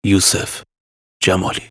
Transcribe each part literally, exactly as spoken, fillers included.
یوسف جمالی.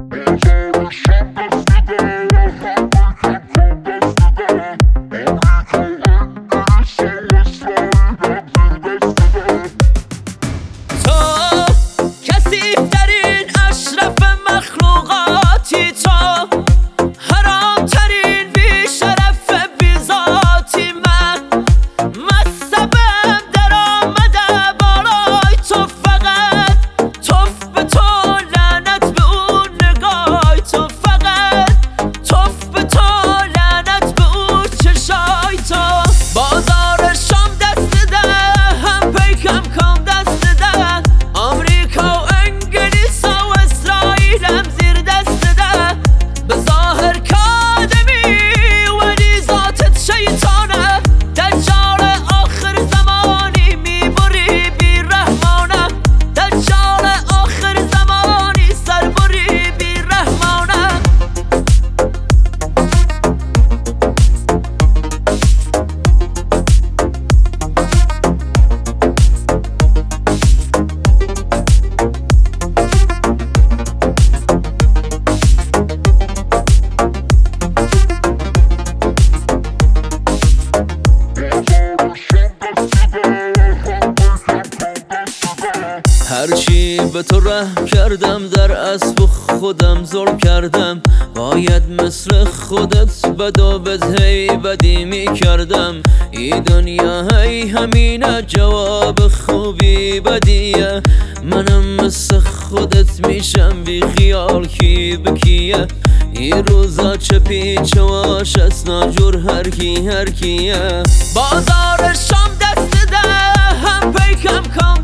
هرچی به تو ره کردم در اسب خودم ظلم کردم، باید مثل خودت بدا بد هی بدی می کردم. ای دنیا هی همینه جواب خوبی بدیه، منم مثل خودت میشم بی خیال کی بکیه. این روزا چه پیچ واش از ناجور هر کی هر کیه. بازار شام دست ده هم پیکم کام